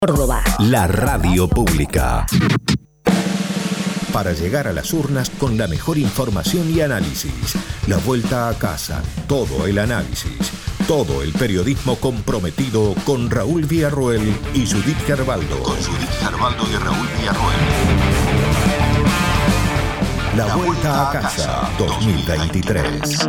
Córdoba. La radio pública. Para llegar a las urnas con la mejor información y análisis. La vuelta a casa, todo el análisis, todo el periodismo comprometido con Raúl Villarroel y Judith Gerbaldo. Con Judith Gerbaldo y Raúl Villarroel. La vuelta a casa 2023.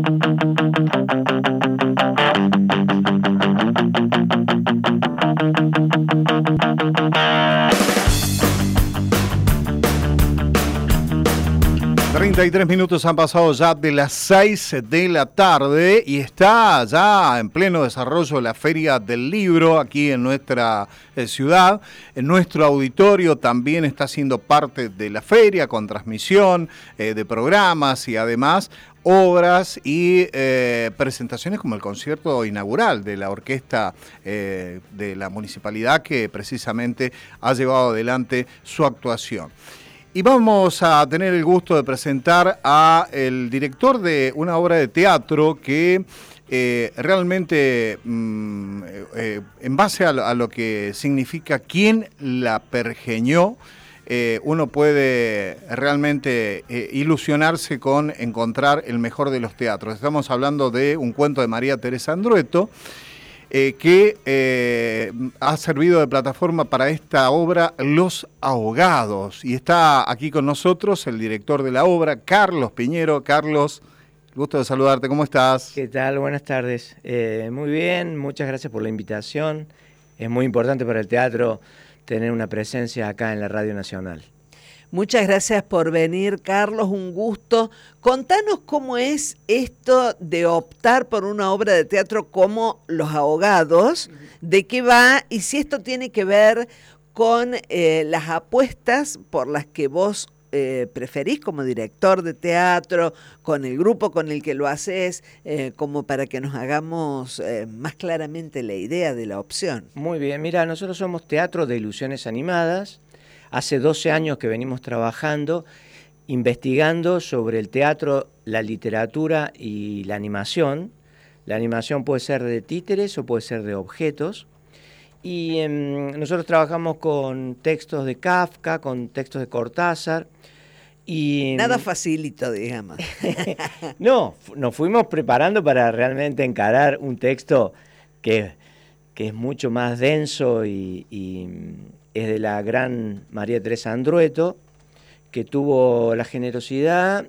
33 minutos han pasado ya de las 6 de la tarde y está ya en pleno desarrollo la Feria del Libro aquí en nuestra ciudad. En nuestro auditorio también está siendo parte de la feria con transmisión de programas y además obras y presentaciones como el concierto inaugural de la orquesta de la municipalidad que precisamente ha llevado adelante su actuación. Y vamos a tener el gusto de presentar a el director de una obra de teatro que realmente, en base a lo que significa quién la pergeñó, uno puede realmente ilusionarse con encontrar el mejor de los teatros. Estamos hablando de un cuento de María Teresa Andrueto, que ha servido de plataforma para esta obra Los Ahogados. Y está aquí con nosotros el director de la obra, Carlos Piñero. Carlos, gusto de saludarte, ¿cómo estás? ¿Qué tal? Buenas tardes. Muy bien, muchas gracias por la invitación. Es muy importante para el teatro tener una presencia acá en la Radio Nacional. Muchas gracias por venir, Carlos, un gusto. Contanos cómo es esto de optar por una obra de teatro como Los Ahogados, de qué va y si esto tiene que ver con las apuestas por las que vos preferís como director de teatro, con el grupo con el que lo haces, como para que nos hagamos más claramente la idea de la opción. Muy bien, mira, nosotros somos Teatro de Ilusiones Animadas. Hace 12 años que venimos trabajando, investigando sobre el teatro, la literatura y la animación. La animación puede ser de títeres o puede ser de objetos. Y nosotros trabajamos con textos de Kafka, con textos de Cortázar. Y nada facilito, digamos. No, nos fuimos preparando para realmente encarar un texto que es mucho más denso y es de la gran María Teresa Andrueto, que tuvo la generosidad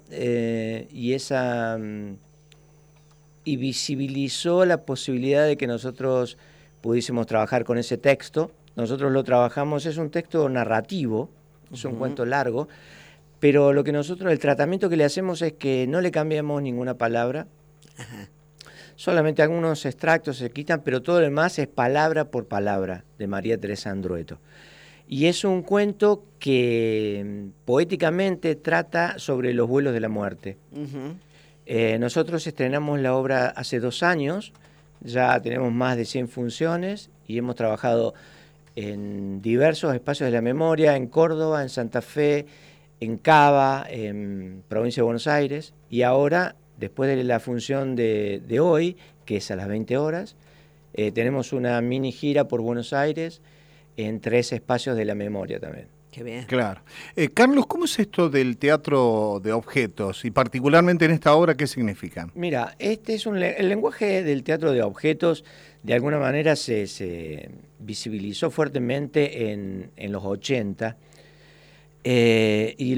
y visibilizó la posibilidad de que nosotros pudiésemos trabajar con ese texto. Nosotros lo trabajamos, es un texto narrativo, es un cuento largo, pero el tratamiento que le hacemos es que no le cambiamos ninguna palabra. Ajá. Solamente algunos extractos se quitan, pero todo lo demás es palabra por palabra de María Teresa Andrueto. Y es un cuento que poéticamente trata sobre los vuelos de la muerte. Nosotros estrenamos la obra hace 2 años, ya tenemos más de 100 funciones y hemos trabajado en diversos espacios de la memoria, en Córdoba, en Santa Fe, en Cava, en Provincia de Buenos Aires, y ahora, después de la función de hoy, que es a las 20 horas, tenemos una mini gira por Buenos Aires, en 3 espacios de la memoria también. Qué bien. Claro. Carlos, ¿cómo es esto del teatro de objetos? Y particularmente en esta obra, ¿qué significa? Mira, el lenguaje del teatro de objetos, de alguna manera se visibilizó fuertemente en los 80, y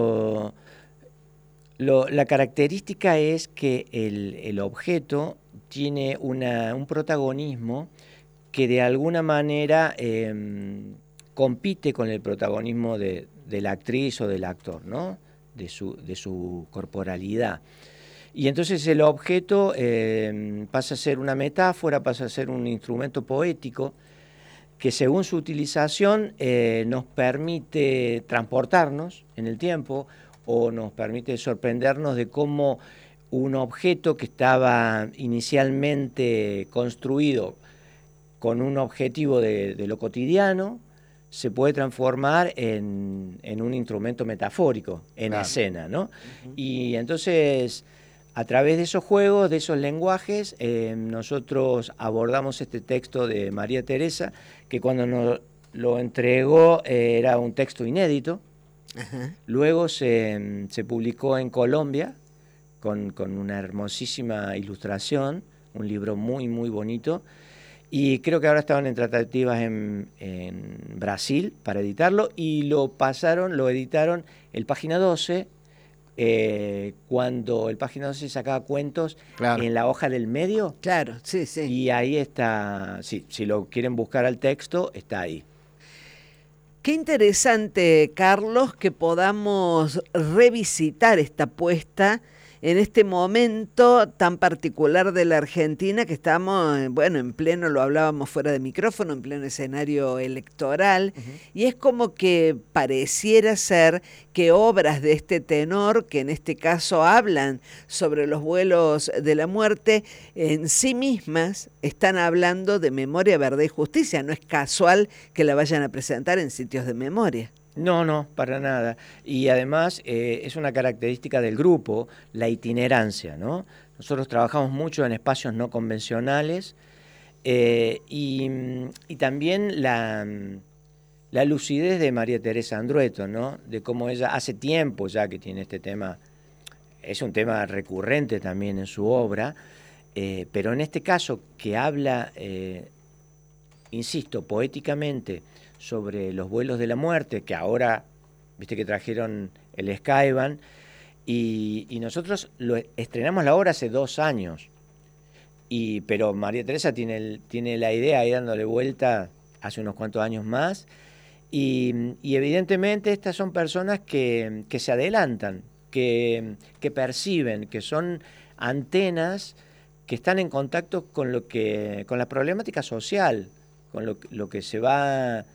la característica es que el objeto tiene un protagonismo que de alguna manera compite con el protagonismo de la actriz o del actor, ¿no? de su corporalidad. Y entonces el objeto pasa a ser una metáfora, pasa a ser un instrumento poético que según su utilización nos permite transportarnos en el tiempo o nos permite sorprendernos de cómo un objeto que estaba inicialmente construido con un objetivo de lo cotidiano, se puede transformar en un instrumento metafórico, en escena, ¿no? Y entonces, a través de esos juegos, de esos lenguajes, nosotros abordamos este texto de María Teresa, que cuando lo entregó, era un texto inédito. Ajá. Luego se publicó en Colombia con una hermosísima ilustración, un libro muy, muy bonito. Y creo que ahora estaban en tratativas en Brasil para editarlo y lo editaron el Página 12, cuando el Página 12 sacaba cuentos en la hoja del medio. Claro, sí, sí. Y ahí está, sí, si lo quieren buscar al texto, está ahí. Qué interesante, Carlos, que podamos revisitar esta apuesta en este momento tan particular de la Argentina, que estamos, bueno, en pleno, lo hablábamos fuera de micrófono, en pleno escenario electoral, y es como que pareciera ser que obras de este tenor, que en este caso hablan sobre los vuelos de la muerte, en sí mismas están hablando de memoria, verdad y justicia. No es casual que la vayan a presentar en sitios de memoria. No, para nada. Y además es una característica del grupo, la itinerancia, ¿no? Nosotros trabajamos mucho en espacios no convencionales y también la lucidez de María Teresa Andrueto, ¿no? De cómo ella hace tiempo ya que tiene este tema, es un tema recurrente también en su obra, pero en este caso que habla, insisto, poéticamente, sobre los vuelos de la muerte, que ahora, viste que trajeron el Skyvan, y nosotros lo estrenamos la obra hace 2 años, pero María Teresa tiene la idea ahí dándole vuelta hace unos cuantos años más, y evidentemente estas son personas que se adelantan, que perciben, que son antenas que están en contacto con la problemática social, con lo que se va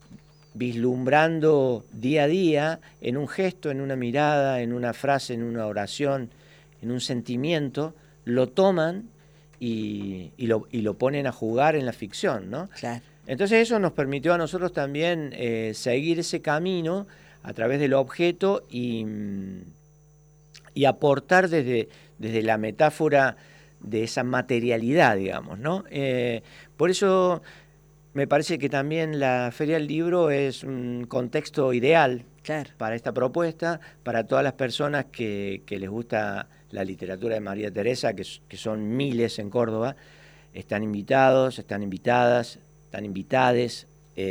vislumbrando día a día en un gesto, en una mirada, en una frase, en una oración, en un sentimiento, lo toman y lo ponen a jugar en la ficción, ¿no? Claro. Entonces eso nos permitió a nosotros también seguir ese camino a través del objeto y aportar desde la metáfora de esa materialidad, digamos, ¿no? Por eso me parece que también la Feria del Libro es un contexto ideal, claro, para esta propuesta, para todas las personas que les gusta la literatura de María Teresa, que son miles en Córdoba. Están invitados, están invitadas, están invitades,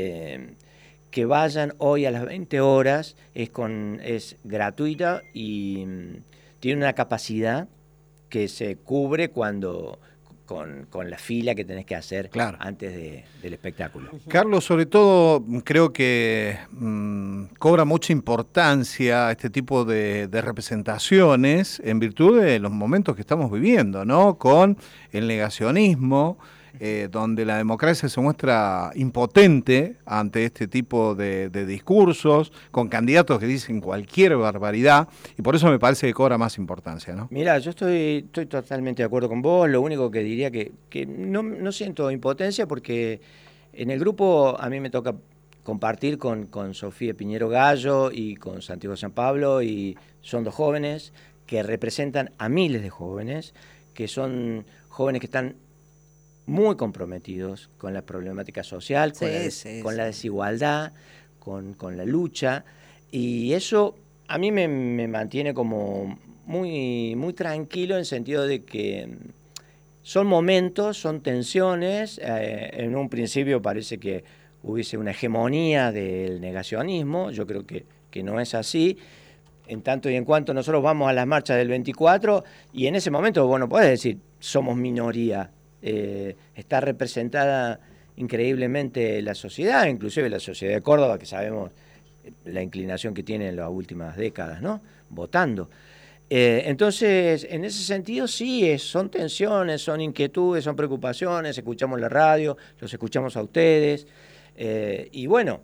que vayan hoy a las 20 horas, es gratuita y tiene una capacidad que se cubre con la fila que tenés que hacer, claro, antes del espectáculo. Carlos, sobre todo creo que cobra mucha importancia este tipo de representaciones en virtud de los momentos que estamos viviendo, ¿no? Con el negacionismo, donde la democracia se muestra impotente ante este tipo de discursos, con candidatos que dicen cualquier barbaridad, y por eso me parece que cobra más importancia, ¿no? Mirá, yo estoy totalmente de acuerdo con vos. Lo único que diría que no siento impotencia, porque en el grupo a mí me toca compartir con Sofía Piñero Gallo y con Santiago San Pablo, y son 2 jóvenes que representan a miles de jóvenes, que son jóvenes que están muy comprometidos con la problemática social, con la desigualdad, con la lucha, y eso a mí me mantiene como muy, muy tranquilo, en el sentido de que son momentos, son tensiones. En un principio parece que hubiese una hegemonía del negacionismo. Yo creo que no es así, en tanto y en cuanto nosotros vamos a las marchas del 24, y en ese momento vos no podés decir somos minoría. Está representada increíblemente la sociedad, inclusive la sociedad de Córdoba, que sabemos la inclinación que tiene en las últimas décadas, ¿no? Votando. Entonces, en ese sentido sí, son tensiones, son inquietudes, son preocupaciones. Escuchamos la radio, los escuchamos a ustedes, y bueno,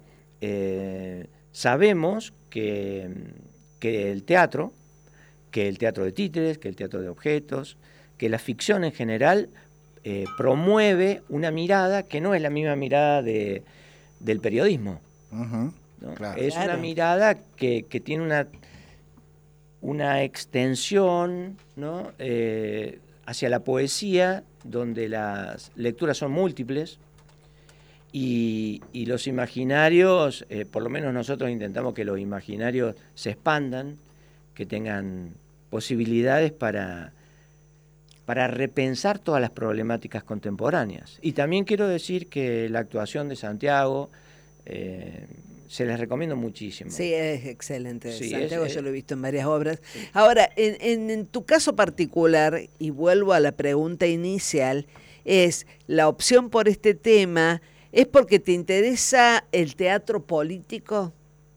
sabemos que el teatro de títeres, que el teatro de objetos, que la ficción en general promueve una mirada que no es la misma mirada del periodismo. Uh-huh. ¿No? Claro. Es una mirada que tiene una extensión, ¿no? Hacia la poesía, donde las lecturas son múltiples, y los imaginarios, por lo menos nosotros intentamos que los imaginarios se expandan, que tengan posibilidades para repensar todas las problemáticas contemporáneas. Y también quiero decir que la actuación de Santiago se les recomiendo muchísimo. Sí, es excelente. Sí, Santiago yo lo he visto en varias obras. Sí. Ahora, en tu caso particular, y vuelvo a la pregunta inicial, es la opción por este tema, ¿es porque te interesa el teatro político?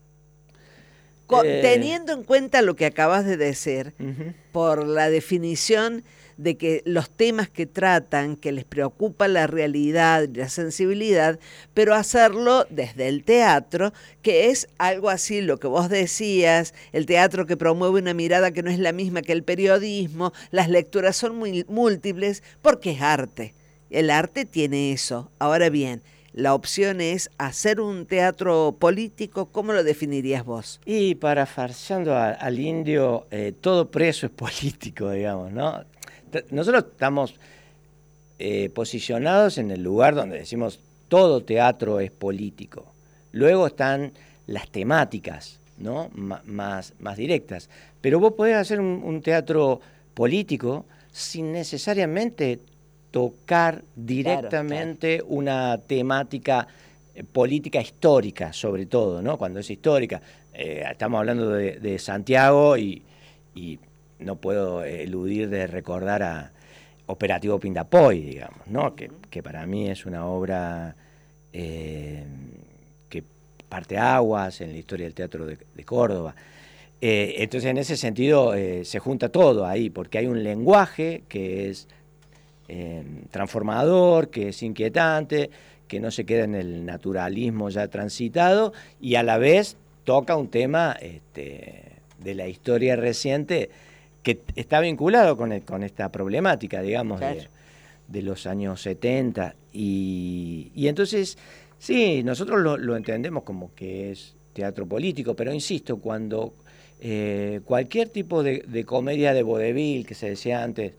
Teniendo en cuenta lo que acabas de decir, por la definición de que los temas que tratan, que les preocupa la realidad y la sensibilidad, pero hacerlo desde el teatro, que es algo así lo que vos decías, el teatro que promueve una mirada que no es la misma que el periodismo, las lecturas son muy múltiples, porque es arte. El arte tiene eso. Ahora bien, la opción es hacer un teatro político. ¿Cómo lo definirías vos? Y parafraseando al indio, todo preso es político, digamos, ¿no? Nosotros estamos posicionados en el lugar donde decimos todo teatro es político. Luego están las temáticas, ¿no? más directas. Pero vos podés hacer un teatro político sin necesariamente tocar directamente claro. Una temática política histórica, sobre todo, ¿no? Cuando es histórica. Estamos hablando de Santiago y no puedo eludir de recordar a Operativo Pindapoy, digamos, ¿no? Que para mí es una obra que parte aguas en la historia del teatro de Córdoba. Entonces, en ese sentido, se junta todo ahí, porque hay un lenguaje que es transformador, que es inquietante, que no se queda en el naturalismo ya transitado, y a la vez toca un tema de la historia reciente que está vinculado con esta problemática, digamos, claro. de los años 70. Y entonces, sí, nosotros lo entendemos como que es teatro político, pero insisto, cuando cualquier tipo de comedia de vodevil, que se decía antes,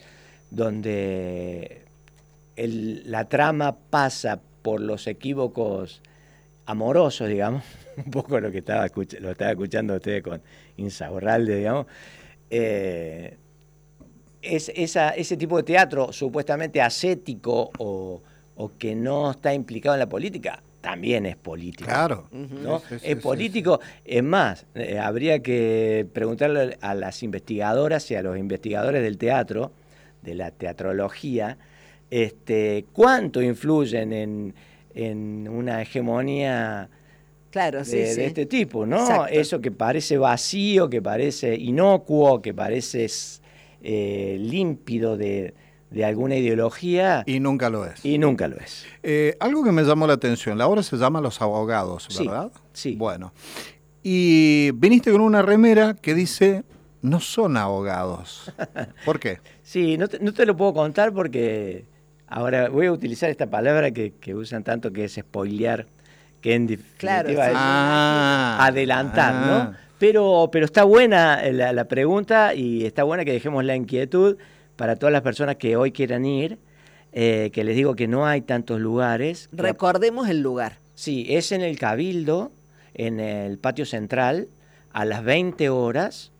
donde la trama pasa por los equívocos amorosos, digamos, un poco lo que estaba escuchando ustedes con Insaurralde, digamos, ese tipo de teatro supuestamente ascético o que no está implicado en la política, también es político. Claro. ¿No? Es político. Es más, habría que preguntarle a las investigadoras y a los investigadores del teatro, de la teatrología, cuánto influyen en una hegemonía claro, de este tipo, ¿no? Exacto. Eso que parece vacío, que parece inocuo, que parece límpido de alguna ideología. Y nunca lo es. Y nunca lo es. Algo que me llamó la atención, la obra se llama Los Abogados, ¿verdad? Sí. Bueno, y viniste con una remera que dice, no son abogados. ¿Por qué? Sí, no te lo puedo contar porque ahora voy a utilizar esta palabra que usan tanto, que es spoilear, que en definitiva es adelantar, ¿no? Pero está buena la pregunta y está buena que dejemos la inquietud para todas las personas que hoy quieran ir, que les digo que no hay tantos lugares. Recordemos el lugar. Sí, es en el Cabildo, en el patio central, a las 20 horas.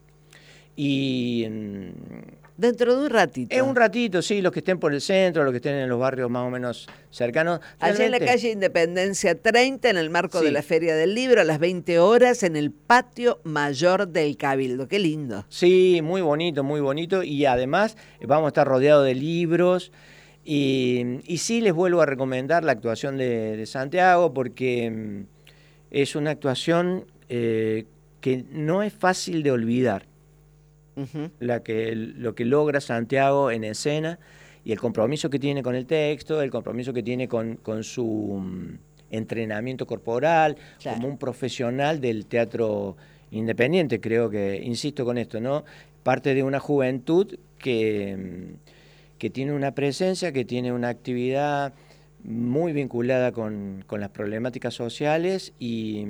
Y dentro de un ratito. Es un ratito, sí, los que estén por el centro, los que estén en los barrios más o menos cercanos. Allá en la calle Independencia 30, en el marco de la Feria del Libro, a las 20 horas, en el patio mayor del Cabildo. Qué lindo. Sí, muy bonito, y además vamos a estar rodeados de libros. Y sí les vuelvo a recomendar la actuación de Santiago, porque es una actuación que no es fácil de olvidar. Lo que logra Santiago en escena y el compromiso que tiene con el texto, el compromiso que tiene con su entrenamiento corporal, claro. Como un profesional del teatro independiente, creo que, insisto con esto, ¿no? Parte de una juventud que tiene una presencia, que tiene una actividad muy vinculada con las problemáticas sociales y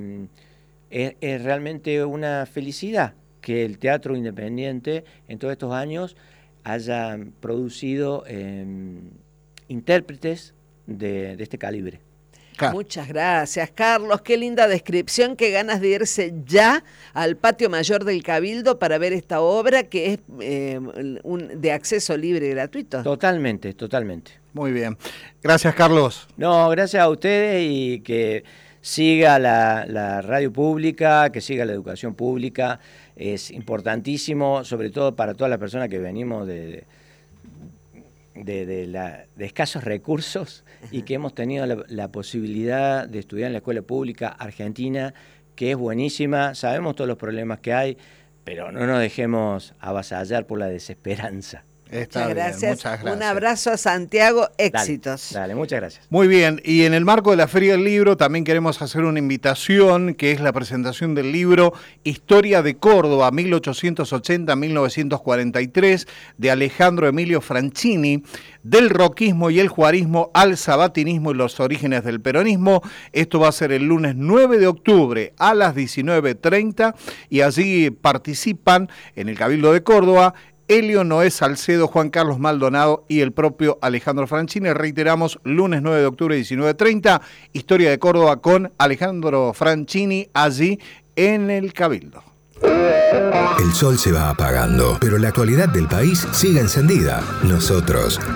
es realmente una felicidad que el teatro independiente en todos estos años haya producido intérpretes de este calibre. Claro. Muchas gracias, Carlos. Qué linda descripción, qué ganas de irse ya al patio mayor del Cabildo para ver esta obra que es de acceso libre y gratuito. Totalmente, totalmente. Muy bien. Gracias, Carlos. No, gracias a ustedes y que siga la radio pública, que siga la educación pública. Es importantísimo, sobre todo para todas las personas que venimos de escasos recursos y que hemos tenido la posibilidad de estudiar en la escuela pública argentina, que es buenísima. Sabemos todos los problemas que hay, pero no nos dejemos avasallar por la desesperanza. Muchas gracias. Un abrazo a Santiago, éxitos. Dale, muchas gracias. Muy bien, y en el marco de la Feria del Libro también queremos hacer una invitación, que es la presentación del libro Historia de Córdoba, 1880-1943, de Alejandro Emilio Franchini, del roquismo y el juarismo al sabatinismo y los orígenes del peronismo. Esto va a ser el lunes 9 de octubre a las 19:30 y allí participan en el Cabildo de Córdoba Elio Noé Salcedo, Juan Carlos Maldonado y el propio Alejandro Franchini. Reiteramos, lunes 9 de octubre, 19:30, Historia de Córdoba con Alejandro Franchini, allí en el Cabildo. El sol se va apagando, pero la actualidad del país sigue encendida. Nosotros